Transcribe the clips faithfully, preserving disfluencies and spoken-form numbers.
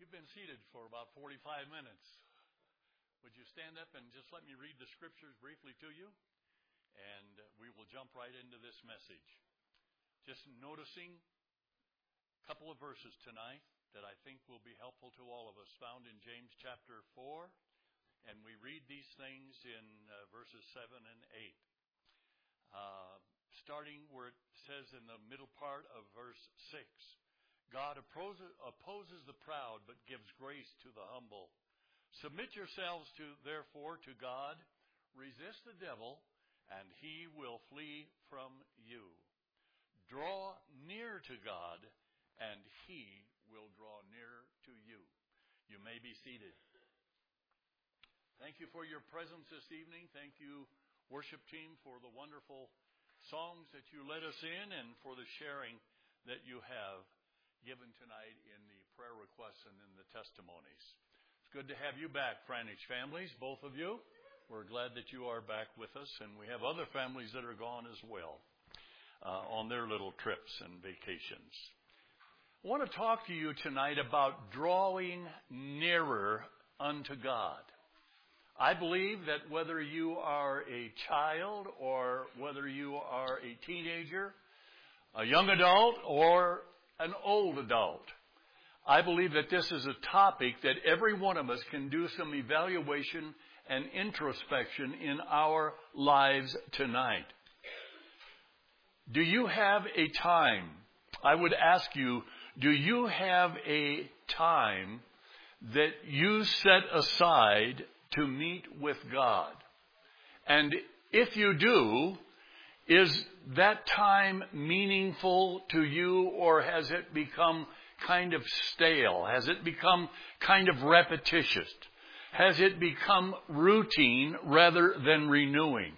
You've been seated for about forty-five minutes. Would you stand up and just let me read the scriptures briefly to you? And we will jump right into this message. Just noticing a couple of verses tonight that I think will be helpful to all of us, found in James chapter four. And we read these things in uh, verses seven and eight. Uh, starting where it says in the middle part of verse six. God opposes, opposes the proud, but gives grace to the humble. Submit yourselves, to, therefore, to God. Resist the devil, and he will flee from you. Draw near to God, and he will draw near to you. You may be seated. Thank you for your presence this evening. Thank you, worship team, for the wonderful songs that you led us in and for the sharing that you have given tonight in the prayer requests and in the testimonies. It's good to have you back, Franich families, both of you. We're glad that you are back with us, and we have other families that are gone as well uh, on their little trips and vacations. I want to talk to you tonight about drawing nearer unto God. I believe that whether you are a child or whether you are a teenager, a young adult, or an old adult, I believe that this is a topic that every one of us can do some evaluation and introspection in our lives tonight. Do you have a time? I would ask you, do you have a time that you set aside to meet with God? And if you do, is that time meaningful to you, or has it become kind of stale? Has it become kind of repetitious? Has it become routine rather than renewing?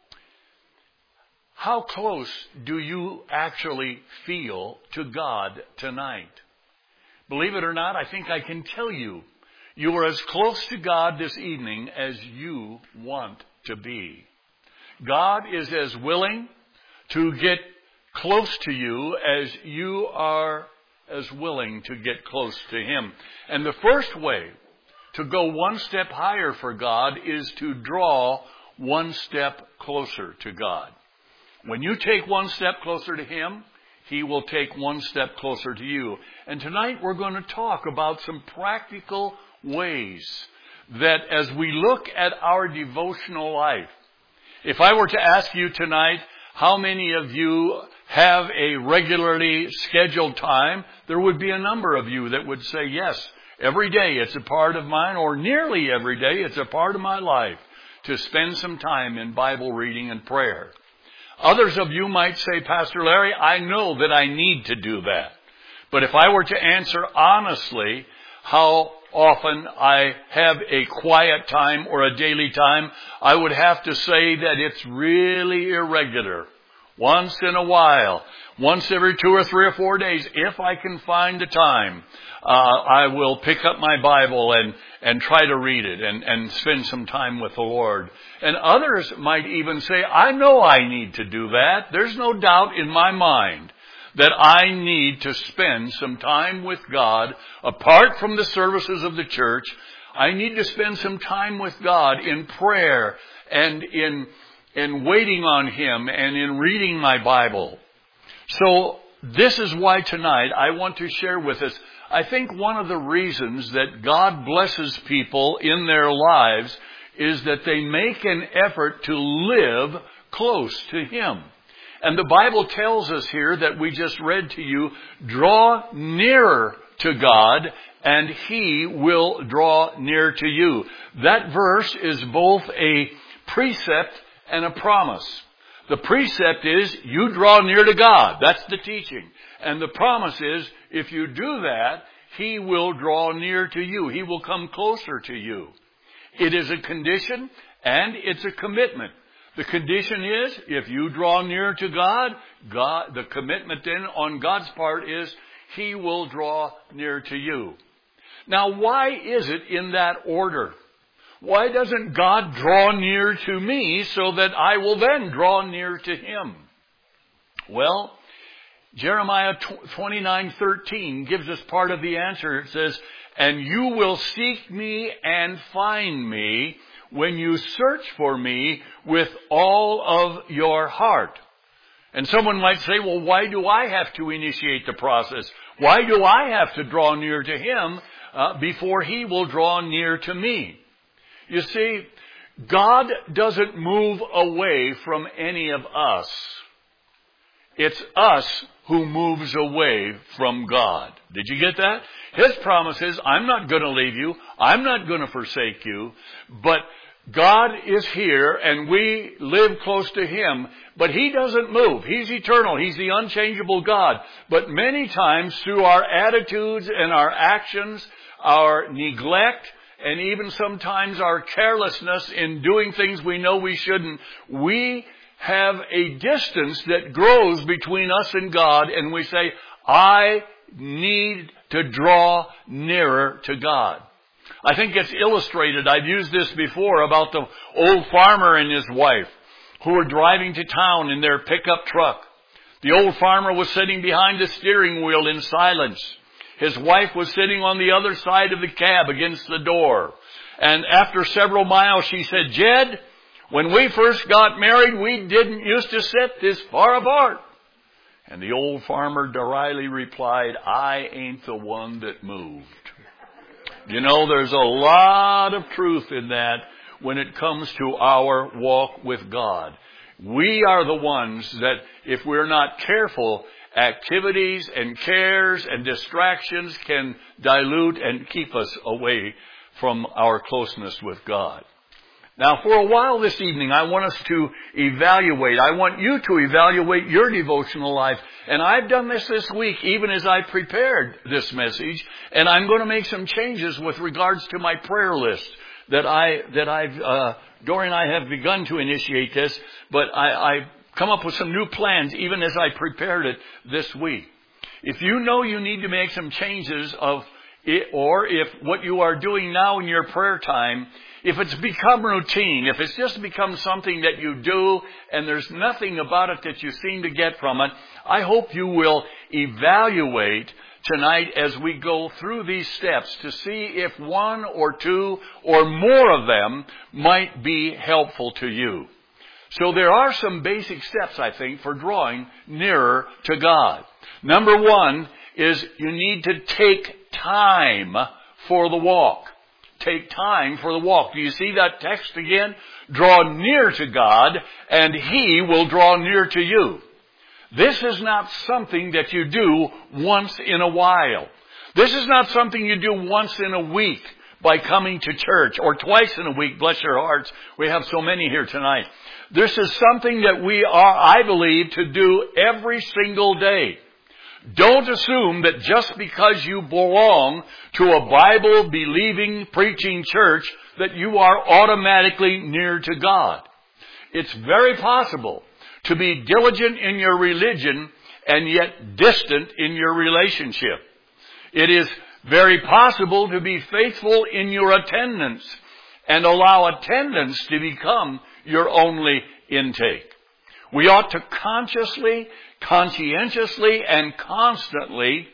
How close do you actually feel to God tonight? Believe it or not, I think I can tell you, you are as close to God this evening as you want to be. God is as willing to get close to you as you are as willing to get close to Him. And the first way to go one step higher for God is to draw one step closer to God. When you take one step closer to Him, He will take one step closer to you. And tonight we're going to talk about some practical ways that as we look at our devotional life, if I were to ask you tonight, how many of you have a regularly scheduled time, there would be a number of you that would say, yes, every day it's a part of mine, or nearly every day it's a part of my life to spend some time in Bible reading and prayer. Others of you might say, Pastor Larry, I know that I need to do that. But if I were to answer honestly how often I have a quiet time or a daily time, I would have to say that it's really irregular. Once in a while, once every two or three or four days, if I can find the time, uh, I will pick up my Bible and, and try to read it and, and spend some time with the Lord. And others might even say, I know I need to do that. There's no doubt in my mind that I need to spend some time with God apart from the services of the church. I need to spend some time with God in prayer and in, in waiting on Him and in reading my Bible. So this is why tonight I want to share with us, I think one of the reasons that God blesses people in their lives is that they make an effort to live close to Him. And the Bible tells us here that we just read to you, draw nearer to God and He will draw near to you. That verse is both a precept and a promise. The precept is you draw near to God. That's the teaching. And the promise is if you do that, He will draw near to you. He will come closer to you. It is a condition and it's a commitment. The condition is, if you draw near to God, God, the commitment then on God's part is, He will draw near to you. Now, why is it in that order? Why doesn't God draw near to me so that I will then draw near to Him? Well, Jeremiah twenty-nine thirteen gives us part of the answer. It says, "And you will seek me and find me when you search for me with all of your heart." And someone might say, well, why do I have to initiate the process? Why do I have to draw near to him uh, before he will draw near to me? You see, God doesn't move away from any of us. It's us who moves away from God. Did you get that? His promise is, I'm not going to leave you. I'm not going to forsake you. But God is here and we live close to him, but he doesn't move. He's eternal. He's the unchangeable God. But many times through our attitudes and our actions, our neglect, and even sometimes our carelessness in doing things we know we shouldn't, we have a distance that grows between us and God, and we say, I need to draw nearer to God. I think it's illustrated, I've used this before, about the old farmer and his wife who were driving to town in their pickup truck. The old farmer was sitting behind the steering wheel in silence. His wife was sitting on the other side of the cab against the door. And after several miles, she said, "Jed, when we first got married, we didn't used to sit this far apart." And the old farmer dryly replied, "I ain't the one that moved." You know, there's a lot of truth in that when it comes to our walk with God. We are the ones that, if we're not careful, activities and cares and distractions can dilute and keep us away from our closeness with God. Now, for a while this evening, I want us to evaluate. I want you to evaluate your devotional life. And I've done this this week, even as I prepared this message. And I'm going to make some changes with regards to my prayer list that I, that I've, uh, Dory and I have begun to initiate this. But I, I come up with some new plans, even as I prepared it this week. If you know you need to make some changes of it, or if what you are doing now in your prayer time, if it's become routine, if it's just become something that you do and there's nothing about it that you seem to get from it, I hope you will evaluate tonight as we go through these steps to see if one or two or more of them might be helpful to you. So there are some basic steps, I think, for drawing nearer to God. Number one is you need to take time for the walk. Take time for the walk. Do you see that text again? Draw near to God, and he will draw near to you. This is not something that you do once in a while. This is not something you do once in a week by coming to church, or twice in a week. Bless your hearts. We have so many here tonight. This is something that we are, I believe, to do every single day. Don't assume that just because you belong to a Bible-believing, preaching church that you are automatically near to God. It's very possible to be diligent in your religion and yet distant in your relationship. It is very possible to be faithful in your attendance and allow attendance to become your only intake. We ought to consciously, conscientiously, and constantly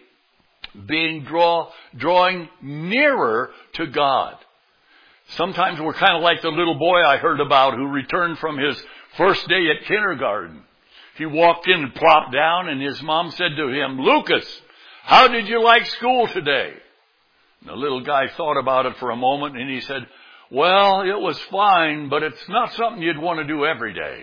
being draw, drawing nearer to God. Sometimes we're kind of like the little boy I heard about who returned from his first day at kindergarten. He walked in and plopped down, and his mom said to him, "Lucas, how did you like school today?" And the little guy thought about it for a moment, and he said, "Well, it was fine, but it's not something you'd want to do every day."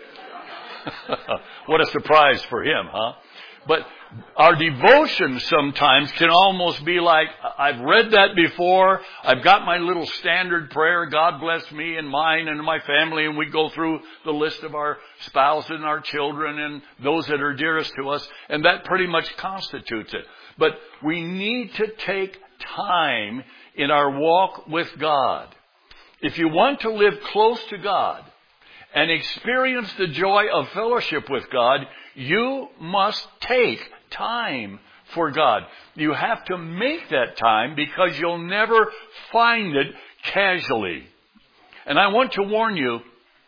What a surprise for him, huh? But our devotion sometimes can almost be like, I've read that before. I've got my little standard prayer. God bless me and mine and my family. And we go through the list of our spouse and our children and those that are dearest to us. And that pretty much constitutes it. But we need to take time in our walk with God. If you want to live close to God and experience the joy of fellowship with God, you must take time for God. You have to make that time because you'll never find it casually. And I want to warn you,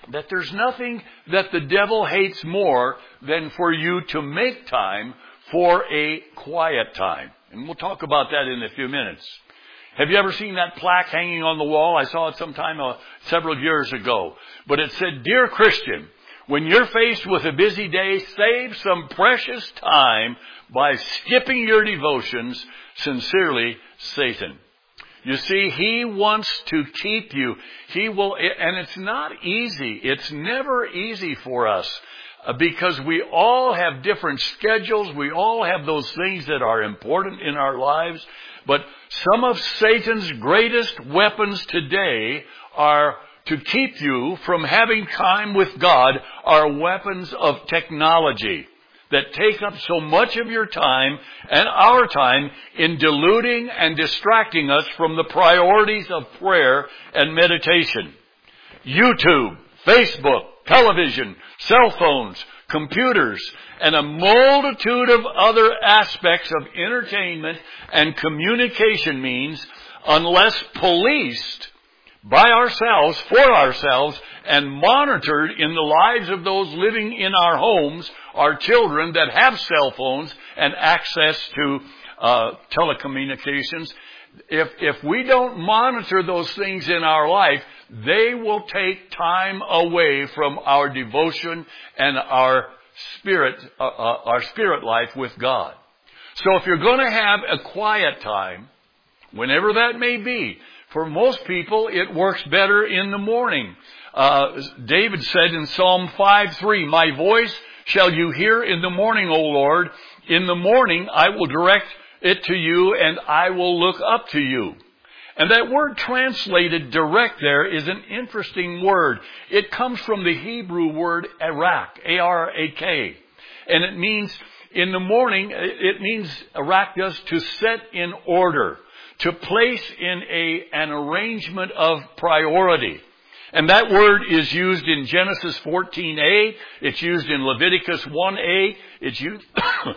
that there's nothing that the devil hates more than for you to make time for a quiet time. And we'll talk about that in a few minutes. Have you ever seen that plaque hanging on the wall? I saw it sometime uh, several years ago. But it said, "Dear Christian, when you're faced with a busy day, save some precious time by skipping your devotions. Sincerely, Satan." You see, he wants to keep you. He will, and it's not easy. It's never easy for us uh, because we all have different schedules. We all have those things that are important in our lives. But some of Satan's greatest weapons today are to keep you from having time with God, are weapons of technology that take up so much of your time and our time in diluting and distracting us from the priorities of prayer and meditation. YouTube, Facebook, television, cell phones, computers, and a multitude of other aspects of entertainment and communication means, unless policed by ourselves, for ourselves, and monitored in the lives of those living in our homes, our children that have cell phones and access to uh, telecommunications, if, if we don't monitor those things in our life, they will take time away from our devotion and our spirit, uh, uh, our spirit life with God. So if you're going to have a quiet time, whenever that may be, for most people, it works better in the morning. Uh, David said in Psalm five three, "My voice shall you hear in the morning, O Lord. In the morning I will direct it to you, and I will look up to you." And that word translated direct there is an interesting word. It comes from the Hebrew word arak, A R A K. And it means, in the morning, it means, arak does, to set in order, to place in a, an arrangement of priority. And that word is used in Genesis fourteen a. It's used in Leviticus one a. It's used,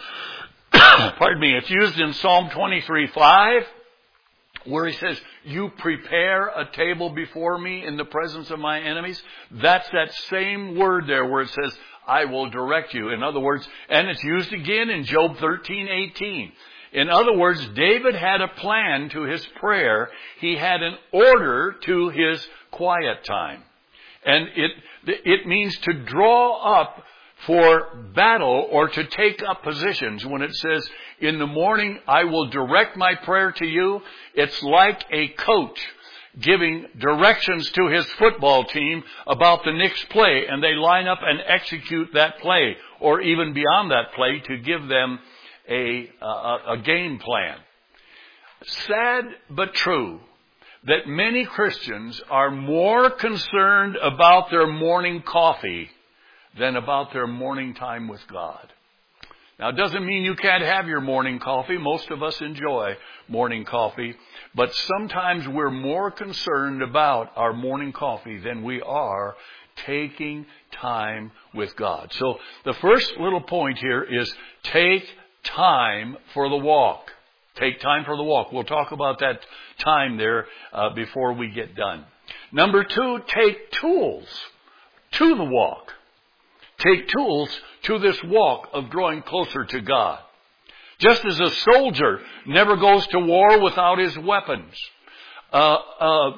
pardon me, it's used in Psalm twenty-three five, where he says, "You prepare a table before me in the presence of my enemies." That's that same word there where it says, "I will direct you." In other words, and it's used again in Job thirteen eighteen. In other words, David had a plan to his prayer. He had an order to his quiet time. And it, it means to draw up for battle or to take up positions. When it says, "In the morning I will direct my prayer to you," it's like a coach giving directions to his football team about the next play, and they line up and execute that play, or even beyond that play to give them a, a, a game plan. Sad but true that many Christians are more concerned about their morning coffee than about their morning time with God. Now, it doesn't mean you can't have your morning coffee. Most of us enjoy morning coffee. But sometimes we're more concerned about our morning coffee than we are taking time with God. So the first little point here is take time for the walk. Take time for the walk. We'll talk about that time there uh, before we get done. Number two, take tools to the walk. Take tools to this walk of drawing closer to God. Just as a soldier never goes to war without his weapons. Uh, uh,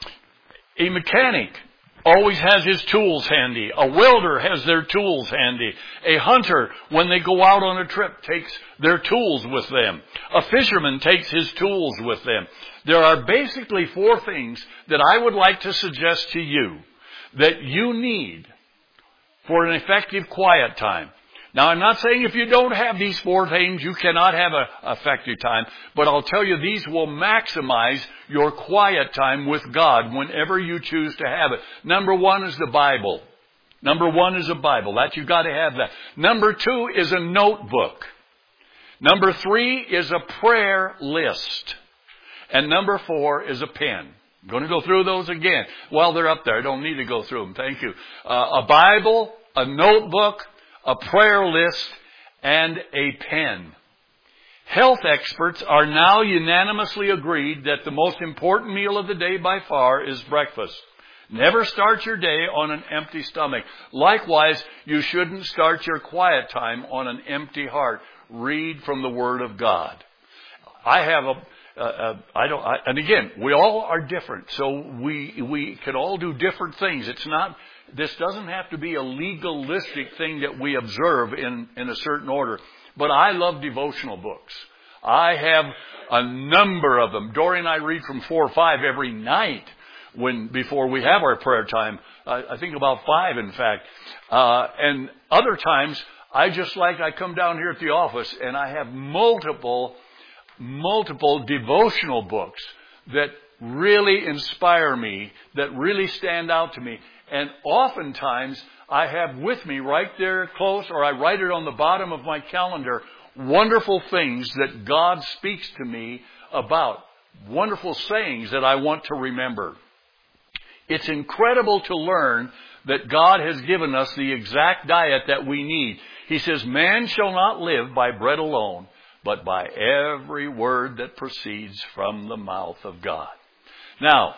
a mechanic always has his tools handy. A welder has their tools handy. A hunter, when they go out on a trip, takes their tools with them. A fisherman takes his tools with them. There are basically four things that I would like to suggest to you that you need for an effective quiet time. Now, I'm not saying if you don't have these four things, you cannot have an effective time. But I'll tell you, these will maximize your quiet time with God whenever you choose to have it. Number one is the Bible. Number one is a Bible. That you've got to have that. Number two is a notebook. Number three is a prayer list. And number four is a pen. I'm going to go through those again. Well, they're up there. I don't need to go through them. Thank you. Uh, a Bible, a notebook, a prayer list, and a pen. Health experts are now unanimously agreed that the most important meal of the day by far is breakfast. Never start your day on an empty stomach. Likewise, you shouldn't start your quiet time on an empty heart. Read from the Word of God. I have a, uh, uh, I don't, I, and again, we all are different, so we we can all do different things. It's not, this doesn't have to be a legalistic thing that we observe in, in a certain order. But I love devotional books. I have a number of them. Dory and I read from four or five every night when before we have our prayer time. Uh, I think about five, in fact. Uh, and other times, I just like, I come down here at the office and I have multiple, multiple devotional books that really inspire me, that really stand out to me. And oftentimes, I have with me right there close, or I write it on the bottom of my calendar, wonderful things that God speaks to me about. Wonderful sayings that I want to remember. It's incredible to learn that God has given us the exact diet that we need. He says, man shall not live by bread alone, but by every word that proceeds from the mouth of God. Now,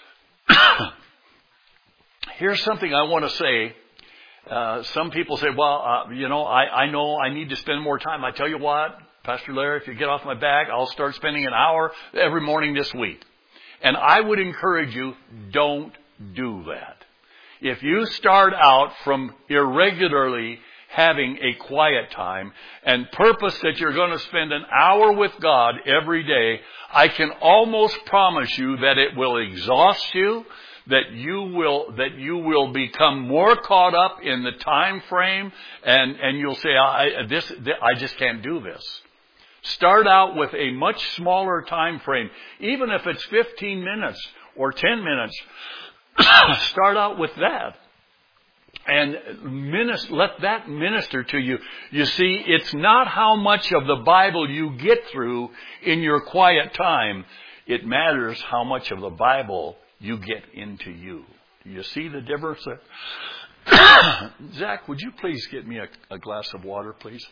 here's something I want to say. Uh, some people say, well, uh, you know, I, I know I need to spend more time. I tell you what, Pastor Larry, if you get off my back, I'll start spending an hour every morning this week. And I would encourage you, don't do that. If you start out from irregularly having a quiet time and purpose that you're going to spend an hour with God every day, I can almost promise you that it will exhaust you, that you will that you will become more caught up in the time frame, and and you'll say, I this, this I just can't do this. Start out with a much smaller time frame, even if it's fifteen minutes or ten minutes. Start out with that, and minister, let that minister to you. You see, it's not how much of the Bible you get through in your quiet time. It matters how much of the Bible you get into you. Do you see the difference there? Zach, would you please get me a, a glass of water, please?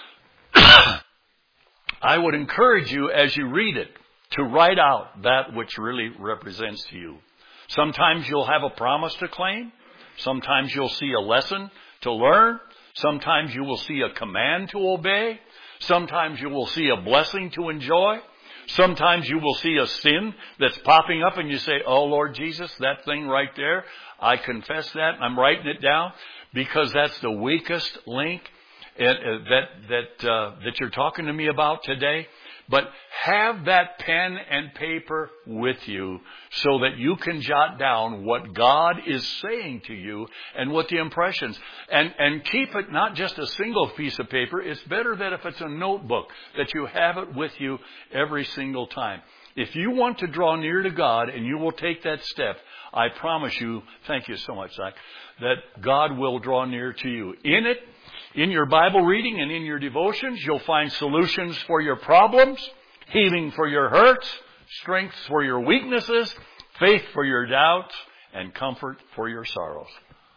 I would encourage you as you read it to write out that which really represents you. Sometimes you'll have a promise to claim. Sometimes you'll see a lesson to learn. Sometimes you will see a command to obey. Sometimes you will see a blessing to enjoy. Sometimes you will see a sin that's popping up and you say, oh, Lord Jesus, that thing right there, I confess that. I'm writing it down because that's the weakest link that that uh, that you're talking to me about today. But have that pen and paper with you so that you can jot down what God is saying to you and what the impressions. And, and keep it not just a single piece of paper. It's better that if it's a notebook, that you have it with you every single time. If you want to draw near to God and you will take that step, I promise you, thank you so much, Zach, that God will draw near to you. In it, in your Bible reading and in your devotions, you'll find solutions for your problems, healing for your hurts, strength for your weaknesses, faith for your doubts, and comfort for your sorrows.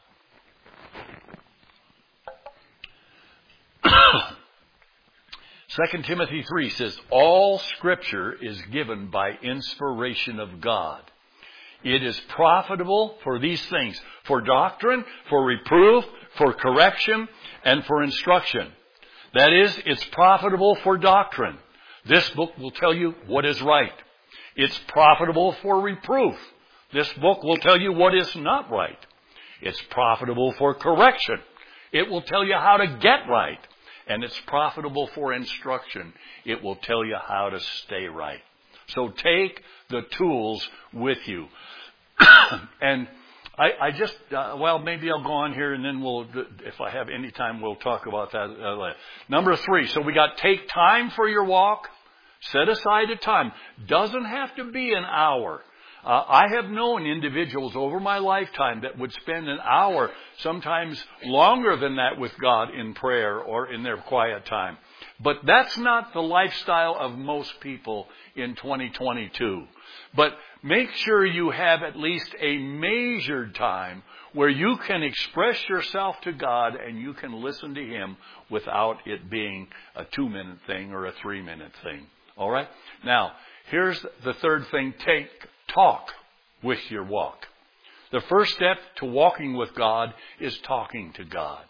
Second Timothy three says, all Scripture is given by inspiration of God. It is profitable for these things, for doctrine, for reproof, for correction, and for instruction. That is, it's profitable for doctrine. This book will tell you what is right. It's profitable for reproof. This book will tell you what is not right. It's profitable for correction. It will tell you how to get right. And it's profitable for instruction. It will tell you how to stay right. So take the tools with you. And I, I just, uh, well, maybe I'll go on here and then we'll, if I have any time, we'll talk about that uh, later. Number three, so we got take time for your walk. Set aside a time. Doesn't have to be an hour. Uh, I have known individuals over my lifetime that would spend an hour, sometimes longer than that, with God in prayer or in their quiet time. But that's not the lifestyle of most people in twenty twenty-two. But make sure you have at least a measured time where you can express yourself to God and you can listen to Him without it being a two-minute thing or a three-minute thing. All right? Now, here's the third thing. Take talk with your walk. The first step to walking with God is talking to God.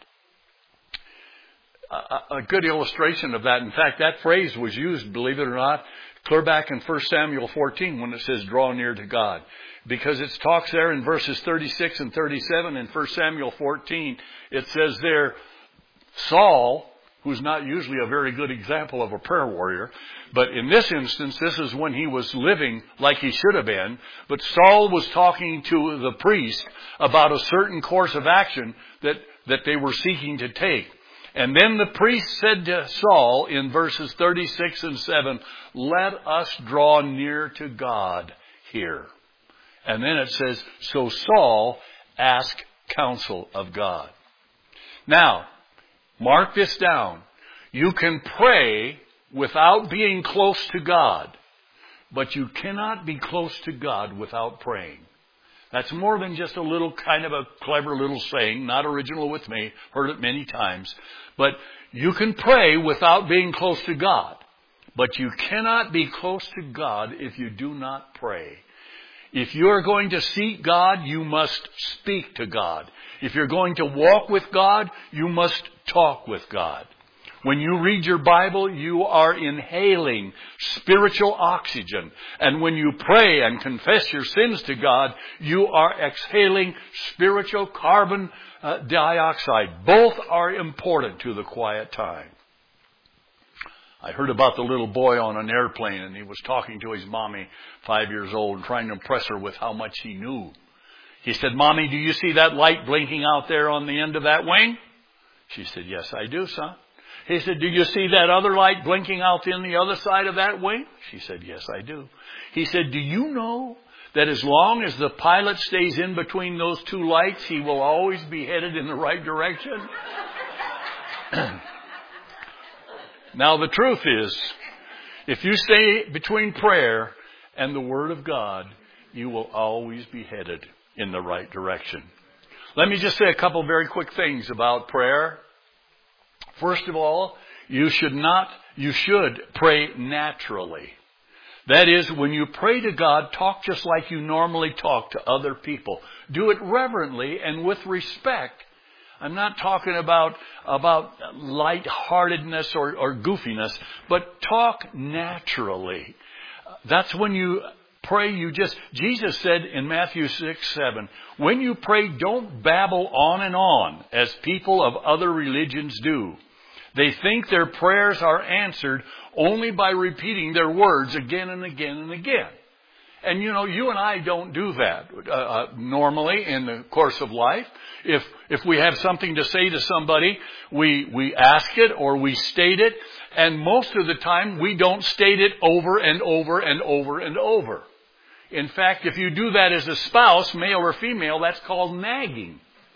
A, a good illustration of that, in fact, that phrase was used, believe it or not, clear back in First Samuel fourteen when it says draw near to God. Because it talks there in verses thirty-six and thirty-seven in First Samuel fourteen. It says there, Saul, who's not usually a very good example of a prayer warrior, but in this instance, this is when he was living like he should have been. But Saul was talking to the priest about a certain course of action that, that they were seeking to take. And then the priest said to Saul in verses thirty-six and seven, let us draw near to God here. And then it says, so Saul asked counsel of God. Now, mark this down. You can pray without being close to God, but you cannot be close to God without praying. That's more than just a little kind of a clever little saying, not original with me, heard it many times. But you can pray without being close to God, but you cannot be close to God if you do not pray. If you are going to seek God, you must speak to God. If you're going to walk with God, you must talk with God. When you read your Bible, you are inhaling spiritual oxygen. And when you pray and confess your sins to God, you are exhaling spiritual carbon uh, dioxide. Both are important to the quiet time. I heard about the little boy on an airplane, and he was talking to his mommy, five years old, and trying to impress her with how much he knew. He said, Mommy, do you see that light blinking out there on the end of that wing? She said, yes, I do, son. He said, do you see that other light blinking out in the other side of that wing? She said, yes, I do. He said, do you know that as long as the pilot stays in between those two lights, he will always be headed in the right direction? Now, the truth is, if you stay between prayer and the Word of God, you will always be headed in the right direction. Let me just say a couple very quick things about prayer. First of all, you should not, you should pray naturally. That is, when you pray to God, talk just like you normally talk to other people. Do it reverently and with respect. I'm not talking about, about lightheartedness or, or goofiness, but talk naturally. That's when you pray, you just, Jesus said in Matthew six, seven, when you pray, don't babble on and on as people of other religions do. They think their prayers are answered only by repeating their words again and again and again. And you know, you and I don't do that uh, uh, normally in the course of life. If if we have something to say to somebody, we we ask it or we state it, and most of the time we don't state it over and over and over and over. In fact, if you do that as a spouse, male or female, that's called nagging.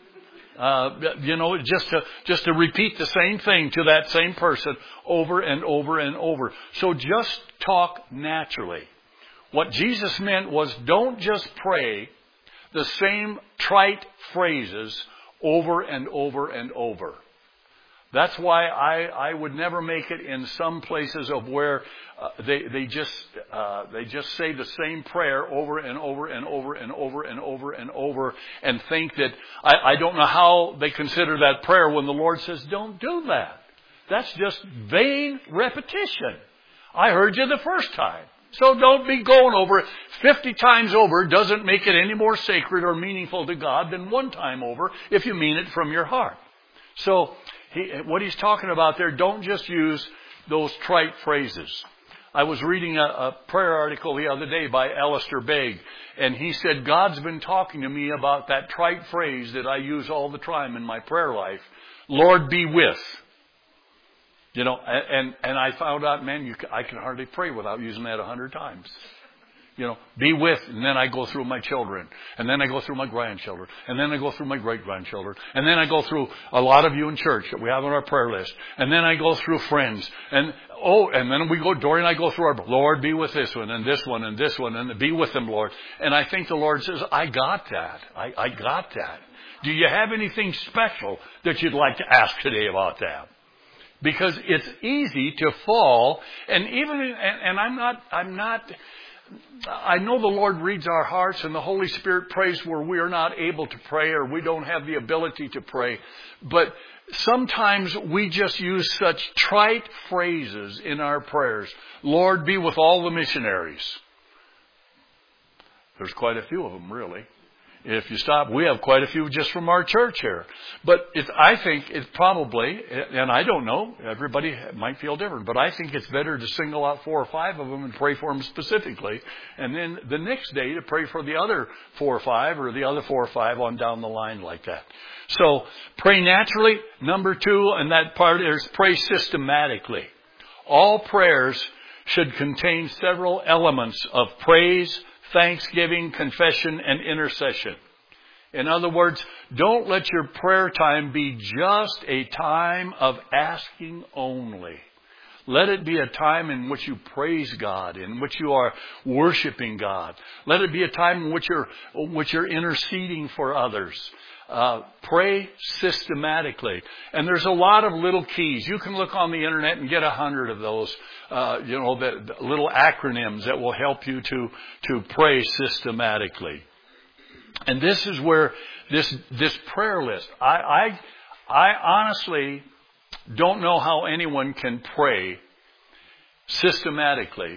Uh, you know, just to just to repeat the same thing to that same person over and over and over. So just talk naturally. What Jesus meant was don't just pray the same trite phrases over and over and over. That's why I, I would never make it in some places of where uh, they they just uh, they just say the same prayer over and over and over and over and over and over and think that I, I don't know how they consider that prayer when the Lord says don't do that. That's just vain repetition. I heard you the first time. So don't be going over it. Fifty times over doesn't make it any more sacred or meaningful to God than one time over if you mean it from your heart. So he, what he's talking about there, don't just use those trite phrases. I was reading a, a prayer article the other day by Alistair Begg, and he said, God's been talking to me about that trite phrase that I use all the time in my prayer life, Lord be with. You know, and, and I found out, man, you, I can hardly pray without using that a hundred times. You know, be with, and then I go through my children, and then I go through my grandchildren, and then I go through my great-grandchildren, and then I go through a lot of you in church that we have on our prayer list, and then I go through friends, and oh, and then we go, Dory and I go through our, Lord, be with this one, and this one, and this one, and be with them, Lord. And I think the Lord says, I got that. I, I got that. Do you have anything special that you'd like to ask today about that? Because it's easy to fall, and even, and, and I'm not, I'm not, I know the Lord reads our hearts and the Holy Spirit prays where we are not able to pray or we don't have the ability to pray. But sometimes we just use such trite phrases in our prayers. Lord, be with all the missionaries. There's quite a few of them, really. If you stop, we have quite a few just from our church here. But it, I think it's probably, and I don't know, everybody might feel different, but I think it's better to single out four or five of them and pray for them specifically. And then the next day to pray for the other four or five or the other four or five on down the line like that. So pray naturally. Number two, and that part is pray systematically. All prayers should contain several elements of praise, thanksgiving, confession, and intercession. In other words, don't let your prayer time be just a time of asking only. Let it be a time in which you praise God, in which you are worshiping God. Let it be a time in which you're, which you're interceding for others. Uh, pray systematically. And there's a lot of little keys. You can look on the internet and get a hundred of those, uh, you know, the, the little acronyms that will help you to, to pray systematically. And this is where this, this prayer list, I, I, I honestly don't know how anyone can pray systematically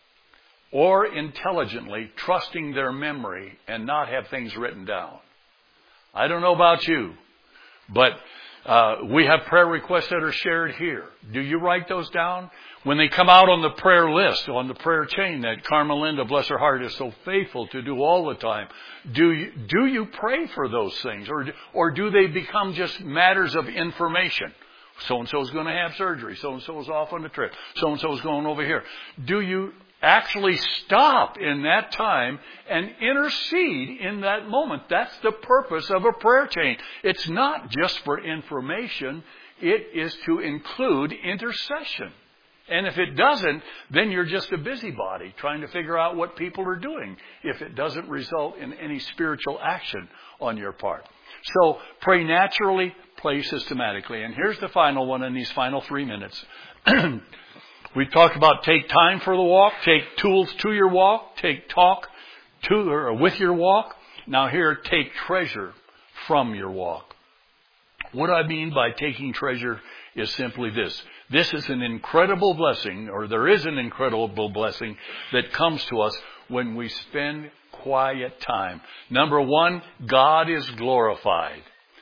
or intelligently, trusting their memory and not have things written down. I don't know about you, but uh, we have prayer requests that are shared here. Do you write those down? When they come out on the prayer list, on the prayer chain that Carmelinda, bless her heart, is so faithful to do all the time, do you, do you pray for those things? Or, or do they become just matters of information? So-and-so is going to have surgery. So-and-so is off on a trip. So-and-so is going over here. Do you actually stop in that time and intercede in that moment? That's the purpose of a prayer chain. It's not just for information. It is to include intercession. And if it doesn't, then you're just a busybody trying to figure out what people are doing if it doesn't result in any spiritual action on your part. So pray naturally, pray systematically. And here's the final one in these final three minutes. We talked about take time for the walk, take tools to your walk, take talk to or with your walk. Now here, take treasure from your walk. What I mean by taking treasure is simply this. This is an incredible blessing, or there is an incredible blessing that comes to us when we spend quiet time. Number one, God is glorified.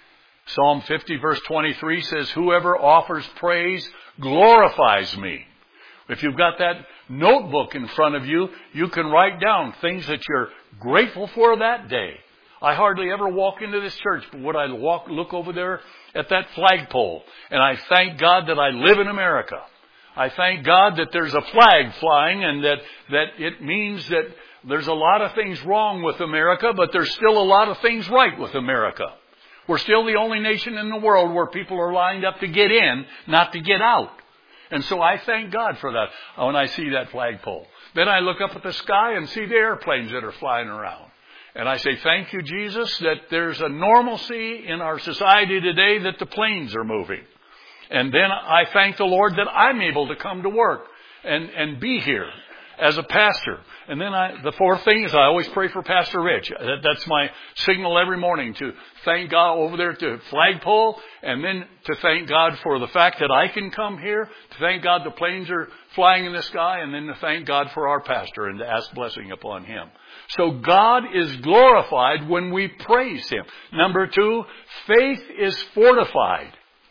Psalm fifty verse twenty-three says, whoever offers praise glorifies me. If you've got that notebook in front of you, you can write down things that you're grateful for that day. I hardly ever walk into this church, but would I walk, look over there at that flagpole, and I thank God that I live in America. I thank God that there's a flag flying, and that, that it means that there's a lot of things wrong with America, but there's still a lot of things right with America. We're still the only nation in the world where people are lined up to get in, not to get out. And so I thank God for that when I see that flagpole. Then I look up at the sky and see the airplanes that are flying around. And I say, thank you, Jesus, that there's a normalcy in our society today that the planes are moving. And then I thank the Lord that I'm able to come to work and, and be here as a pastor. And then I, the fourth thing is I always pray for Pastor Rich. That, that's my signal every morning, to thank God over there at the flagpole, and then to thank God for the fact that I can come here, to thank God the planes are flying in the sky, and then to thank God for our pastor and to ask blessing upon him. So God is glorified when we praise Him. Number two, faith is fortified.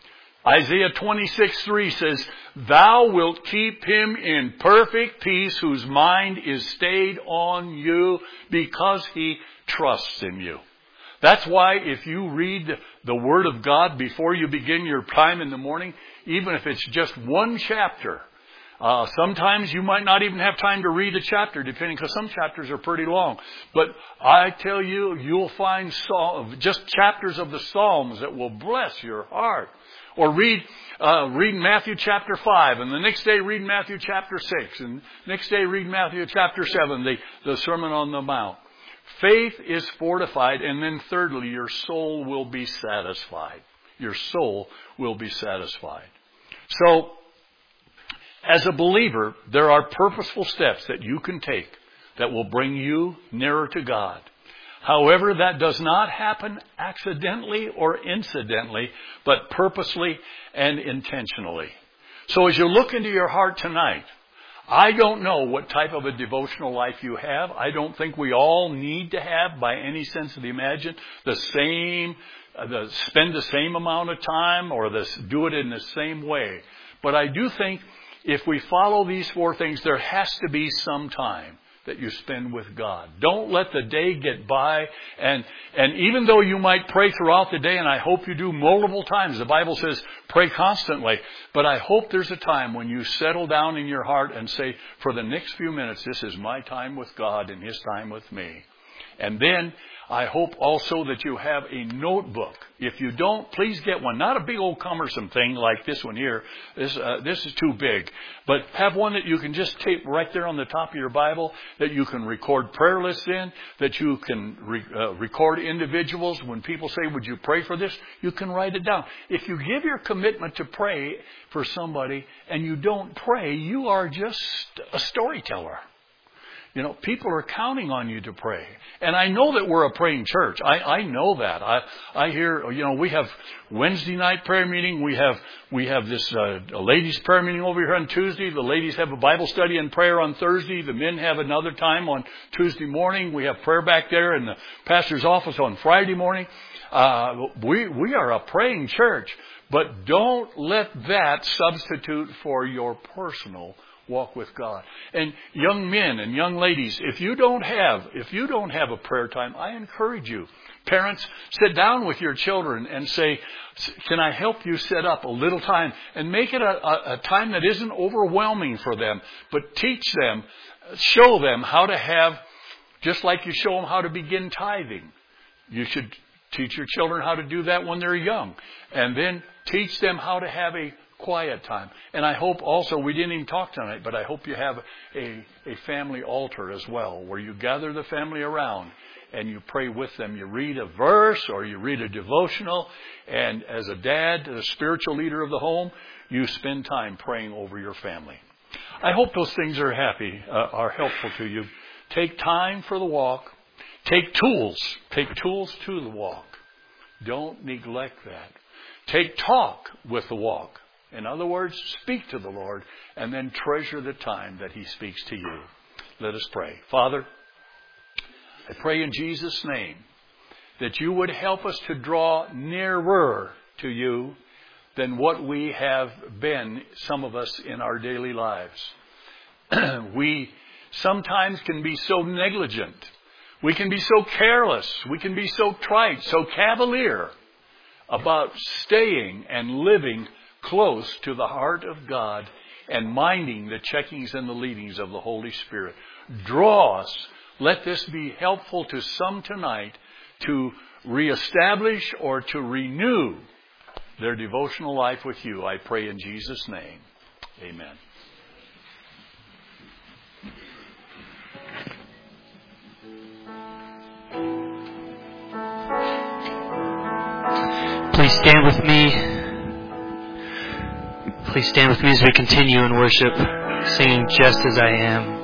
Isaiah twenty-six three says, thou wilt keep him in perfect peace whose mind is stayed on you because he trusts in you. That's why if you read the Word of God before you begin your time in the morning, even if it's just one chapter, Uh, sometimes you might not even have time to read a chapter, depending, because some chapters are pretty long. But I tell you, you'll find Psalm, just chapters of the Psalms that will bless your heart. Or read, uh, read Matthew chapter five, and the next day read Matthew chapter six, and next day read Matthew chapter seven, the, the Sermon on the Mount. Faith is fortified, and then thirdly, your soul will be satisfied. Your soul will be satisfied. So, as a believer, there are purposeful steps that you can take that will bring you nearer to God. However, that does not happen accidentally or incidentally, but purposely and intentionally. So as you look into your heart tonight, I don't know what type of a devotional life you have. I don't think we all need to have, by any sense of the imagination, the same, uh, the, spend the same amount of time or the, do it in the same way. But I do think if we follow these four things, there has to be some time that you spend with God. Don't let the day get by. And, and even though you might pray throughout the day, and I hope you do multiple times, the Bible says pray constantly, but I hope there's a time when you settle down in your heart and say, for the next few minutes, this is my time with God and His time with me. And then I hope also that you have a notebook. If you don't, please get one. Not a big old cumbersome thing like this one here. This uh, this is too big. But have one that you can just tape right there on the top of your Bible, that you can record prayer lists in, that you can re- uh, record individuals. When people say, would you pray for this? You can write it down. If you give your commitment to pray for somebody and you don't pray, you are just a storyteller. You know, people are counting on you to pray. And I know that we're a praying church. I, I know that. I, I hear, you know, we have Wednesday night prayer meeting. We have, we have this, uh, ladies prayer meeting over here on Tuesday. The ladies have a Bible study and prayer on Thursday. The men have another time on Tuesday morning. We have prayer back there in the pastor's office on Friday morning. Uh, we, we are a praying church, but don't let that substitute for your personal walk with God. And young men and young ladies, if you don't have, if you don't have a prayer time, I encourage you. Parents, sit down with your children and say, can I help you set up a little time? And make it a, a, a time that isn't overwhelming for them, but teach them, show them how to have, just like you show them how to begin tithing. You should teach your children how to do that when they're young. And then teach them how to have a quiet time. And I hope also, we didn't even talk tonight, but I hope you have a, a family altar as well, where you gather the family around and you pray with them. You read a verse or you read a devotional, and as a dad, the spiritual leader of the home, you spend time praying over your family. I hope those things are happy, uh, are helpful to you. Take time for the walk. Take tools. Take tools to the walk. Don't neglect that. Take talk with the walk. In other words, speak to the Lord and then treasure the time that He speaks to you. Let us pray. Father, I pray in Jesus' name that you would help us to draw nearer to you than what we have been, some of us, in our daily lives. We sometimes can be so negligent. We can be so careless. We can be so trite, so cavalier about staying and living close to the heart of God and minding the checkings and the leadings of the Holy Spirit. Draw us. Let this be helpful to some tonight to reestablish or to renew their devotional life with you. I pray in Jesus' name. Amen. Please stand with me. Please stand with me as we continue in worship, singing Just As I Am.